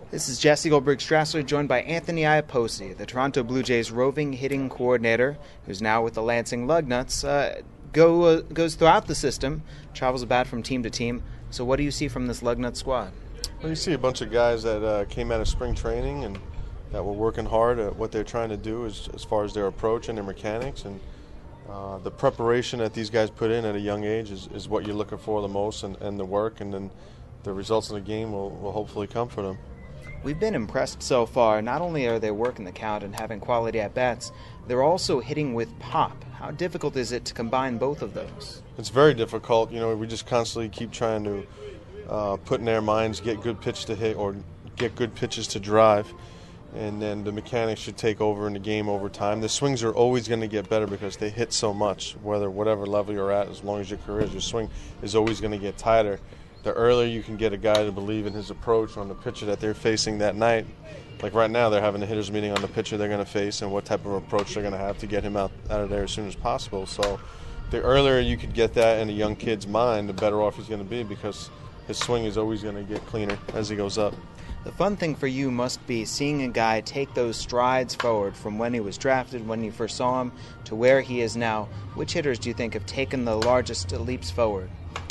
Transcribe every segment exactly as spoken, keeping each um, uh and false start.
This is Jesse Goldberg-Strassler, joined by Anthony Iapoce, the Toronto Blue Jays roving hitting coordinator, who's now with the Lansing Lugnuts. Uh, go, uh, goes throughout the system, travels about from team to team. So what do you see from this Lugnut squad? Well, you see a bunch of guys that uh, came out of spring training and that were working hard at what they're trying to do as, as far as their approach and their mechanics. And uh, the preparation that these guys put in at a young age is, is what you're looking for the most, and, and the work, and then the results in the game will, will hopefully come for them. We've been impressed so far. Not only are they working the count and having quality at-bats, they're also hitting with pop. How difficult is it to combine both of those? It's very difficult. You know, we just constantly keep trying to uh, put in their minds, get good pitch to hit or get good pitches to drive, and then the mechanics should take over in the game over time. The swings are always going to get better because they hit so much, whether whatever level you're at, as long as your career is, your swing is always going to get tighter. The earlier you can get a guy to believe in his approach on the pitcher that they're facing that night, like right now they're having a hitter's meeting on the pitcher they're going to face and what type of approach they're going to have to get him out, out of there as soon as possible. So the earlier you could get that in a young kid's mind, the better off he's going to be, because his swing is always going to get cleaner as he goes up. The fun thing for you must be seeing a guy take those strides forward from when he was drafted, when you first saw him, to where he is now. Which hitters do you think have taken the largest leaps forward?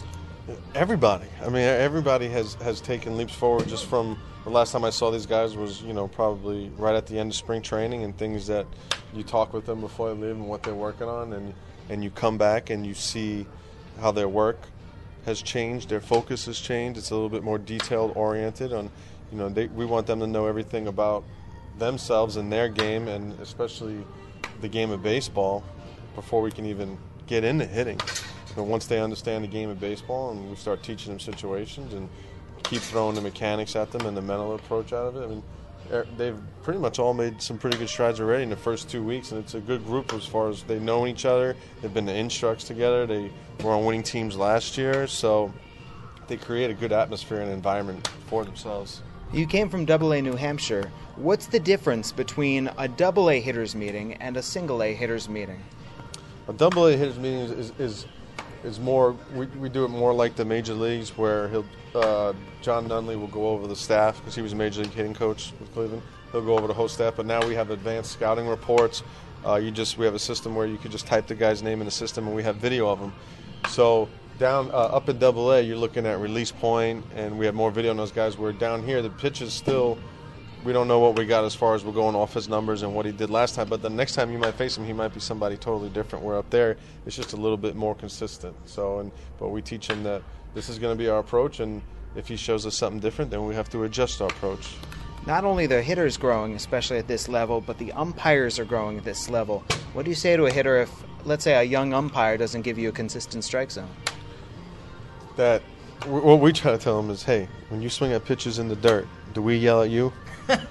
Everybody. I mean, everybody has, has taken leaps forward. Just from the last time I saw these guys was, you know, probably right at the end of spring training, and things that you talk with them before they leave and what they're working on, and and you come back and you see how their work has changed, their focus has changed. It's a little bit more detailed oriented on, you know, they, we want them to know everything about themselves and their game, and especially the game of baseball, before we can even get into hitting. But once they understand the game of baseball and we start teaching them situations and keep throwing the mechanics at them and the mental approach out of it, I mean, they've pretty much all made some pretty good strides already in the first two weeks, and it's a good group as far as they know each other. They've been to instructs together. They were on winning teams last year, so they create a good atmosphere and environment for themselves. You came from Double A New Hampshire. What's the difference between a Double A hitters meeting and a Single A hitters meeting? A Double A hitters meeting is, is, is is more, we, we do it more like the major leagues, where he'll uh, John Nunley will go over the staff, because he was a major league hitting coach with Cleveland. He'll go over the whole staff, but now we have advanced scouting reports. Uh, you just we have a system where you could just type the guy's name in the system, and we have video of him. So down uh, up at Double A, you're looking at release point, and we have more video on those guys. Where down here, the pitch is still, we don't know what we got as far as we're going off his numbers and what he did last time, but the next time you might face him, he might be somebody totally different. Where up there, it's just a little bit more consistent. So, and but we teach him that this is going to be our approach, and if he shows us something different, then we have to adjust our approach. Not only the hitters growing, especially at this level, but the umpires are growing at this level. What do you say to a hitter if, let's say, a young umpire doesn't give you a consistent strike zone? That what we try to tell them is, hey, when you swing at pitches in the dirt, do we yell at you?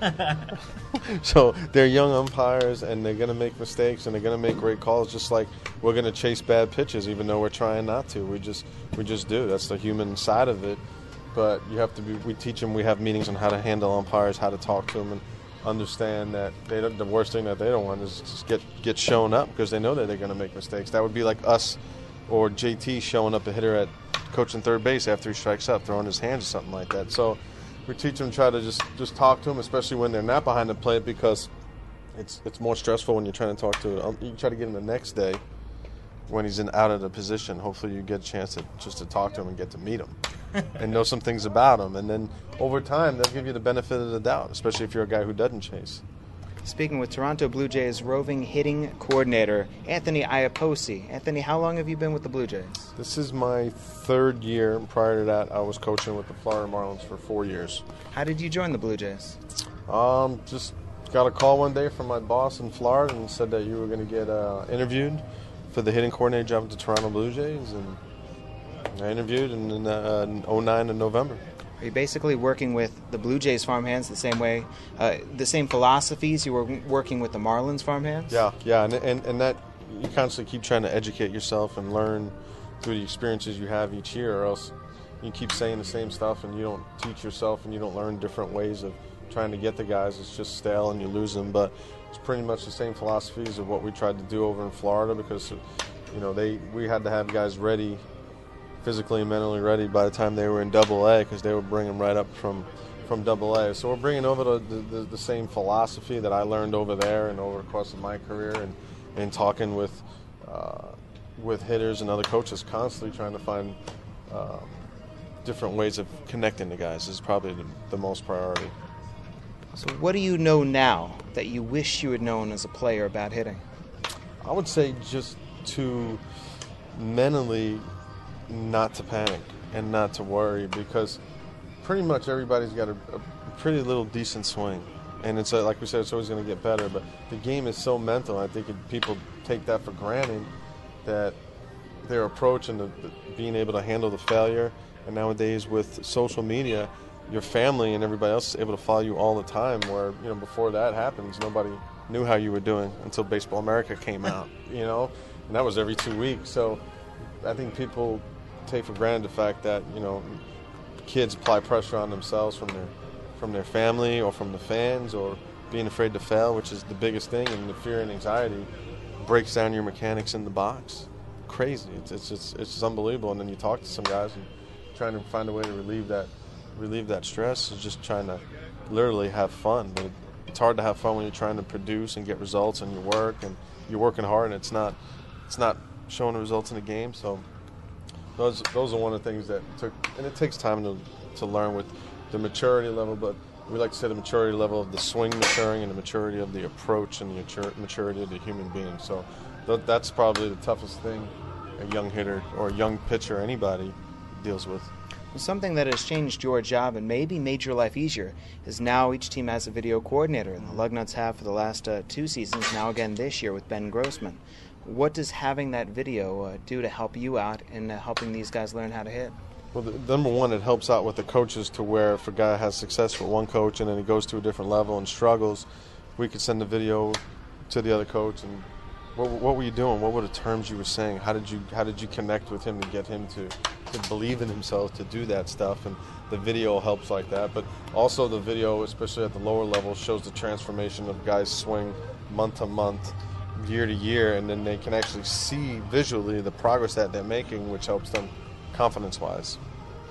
So they're young umpires, and they're going to make mistakes, and they're going to make great calls, just like we're going to chase bad pitches, even though we're trying not to. We just we just do. That's the human side of it. But you have to be. We teach them. We have meetings on how to handle umpires, how to talk to them, and understand that they don't, the worst thing that they don't want is just get get shown up, because they know that they're going to make mistakes. That would be like us or J T showing up a hitter at coaching third base after he strikes up, throwing his hands or something like that. So we teach them, try to just, just talk to them, especially when they're not behind the plate, because it's it's more stressful when you're trying to talk to him. You try to get him the next day when he's in out of the position. Hopefully you get a chance to just to talk to him and get to meet him and know some things about him. And then over time, they'll give you the benefit of the doubt, especially if you're a guy who doesn't chase. Speaking with Toronto Blue Jays roving hitting coordinator Anthony Iapoce. Anthony, how long have you been with the Blue Jays? This is my third year. Prior to that, I was coaching with the Florida Marlins for four years. How did you join the Blue Jays? Um, just got a call one day from my boss in Florida and said that you were going to get uh, interviewed for the hitting coordinator job at the Toronto Blue Jays, and I interviewed in, in, uh, in oh nine in November. Are you basically working with the Blue Jays farmhands the same way, uh, the same philosophies you were working with the Marlins farmhands? Yeah, yeah, and, and and that you constantly keep trying to educate yourself and learn through the experiences you have each year, or else you keep saying the same stuff and you don't teach yourself and you don't learn different ways of trying to get the guys. It's just stale and you lose them. But it's pretty much the same philosophies of what we tried to do over in Florida, because you know they we had to have guys ready, physically and mentally ready by the time they were in Double A, because they would bring them right up from from Double A. So we're bringing over the, the, the same philosophy that I learned over there and over the course of my career, and, and talking with uh, with hitters and other coaches, constantly trying to find um, different ways of connecting the guys is probably the, the most priority. So what do you know now that you wish you had known as a player about hitting? I would say just to mentally not to panic and not to worry, because pretty much everybody's got a, a pretty little decent swing. And it's uh, like we said, it's always going to get better, but the game is so mental. I think it, people take that for granted, that their approach and the, the, being able to handle the failure. And nowadays with social media, your family and everybody else is able to follow you all the time, where, you know, before that happens, nobody knew how you were doing until Baseball America came out, you know, and that was every two weeks. So I think people take for granted the fact that, you know, kids apply pressure on themselves from their from their family or from the fans, or being afraid to fail, which is the biggest thing, and the fear and anxiety breaks down your mechanics in the box. Crazy. It's it's it's, it's just unbelievable. And then you talk to some guys and trying to find a way to relieve that relieve that stress is just trying to literally have fun. But it, it's hard to have fun when you're trying to produce and get results in your work, and you're working hard, and it's not it's not showing the results in the game. So those those are one of the things that took, and it takes time to to learn with the maturity level, but we like to say the maturity level of the swing maturing and the maturity of the approach and the maturity of the human being. So th- that's probably the toughest thing a young hitter or a young pitcher, anybody, deals with. Something that has changed your job and maybe made your life easier is now each team has a video coordinator, and the Lugnuts have for the last uh, two seasons, now again this year with Ben Grossman. What does having that video uh, do to help you out in uh, helping these guys learn how to hit? Well, the, number one, it helps out with the coaches, to where if a guy has success with one coach and then he goes to a different level and struggles, we could send the video to the other coach and what, what were you doing? What were the terms you were saying? How did you how did you connect with him to get him to, to believe in himself to do that stuff? And the video helps like that. But also the video, especially at the lower level, shows the transformation of guys' swing month to month, year to year, and then they can actually see visually the progress that they're making, which helps them confidence-wise.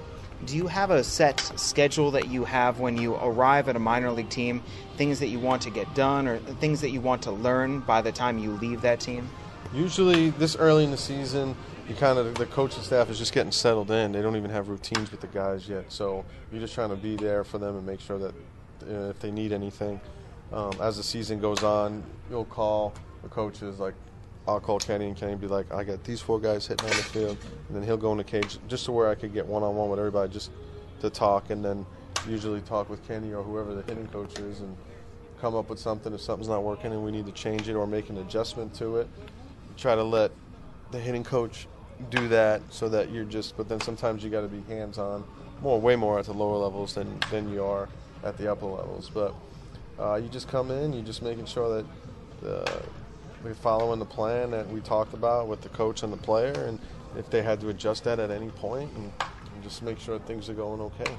Do you have a set schedule that you have when you arrive at a minor league team, things that you want to get done or things that you want to learn by the time you leave that team? Usually this early in the season, you kind of the coaching staff is just getting settled in. They don't even have routines with the guys yet, so you're just trying to be there for them and make sure that uh, if they need anything. Um, as the season goes on, you'll call the coaches, like I'll call Kenny, and Kenny will be like, I got these four guys hitting on the field, and then he'll go in the cage just to where I could get one-on-one with everybody just to talk, and then usually talk with Kenny or whoever the hitting coach is and come up with something if something's not working and we need to change it or make an adjustment to it. Try to let the hitting coach do that so that you're just, but then sometimes you got to be hands-on, more, way more at the lower levels than, than you are at the upper levels. But uh, you just come in, you're just making sure that uh, we're following the plan that we talked about with the coach and the player, and if they had to adjust that at any point, and, and just make sure things are going okay.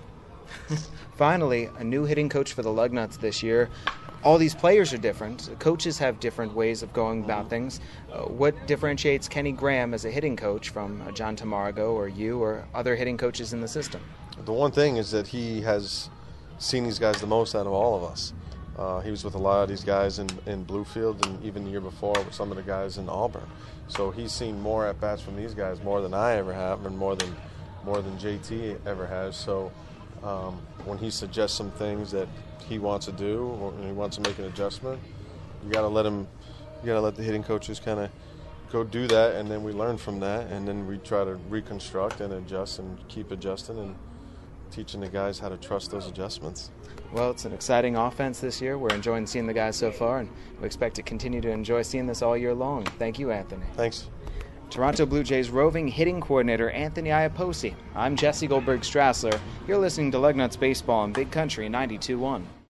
Finally, a new hitting coach for the Lugnuts this year. All these players are different. Coaches have different ways of going about things. Uh, what differentiates Kenny Graham as a hitting coach from uh, John Tamargo or you or other hitting coaches in the system? The one thing is that he has seen these guys the most out of all of us. Uh, he was with a lot of these guys in, in Bluefield, and even the year before with some of the guys in Auburn. So he's seen more at-bats from these guys, more than I ever have, and more than more than J T ever has. So um, when he suggests some things that he wants to do, or he wants to make an adjustment, you got to let him. You got to let the hitting coaches kind of go do that, and then we learn from that, and then we try to reconstruct and adjust and keep adjusting and teaching the guys how to trust those adjustments. Well, it's an exciting offense this year. We're enjoying seeing the guys so far, and we expect to continue to enjoy seeing this all year long. Thank you, Anthony. Thanks. Toronto Blue Jays roving hitting coordinator Anthony Iapoce. I'm Jesse Goldberg Strassler. You're listening to Lugnuts Baseball on Big Country ninety-two point one.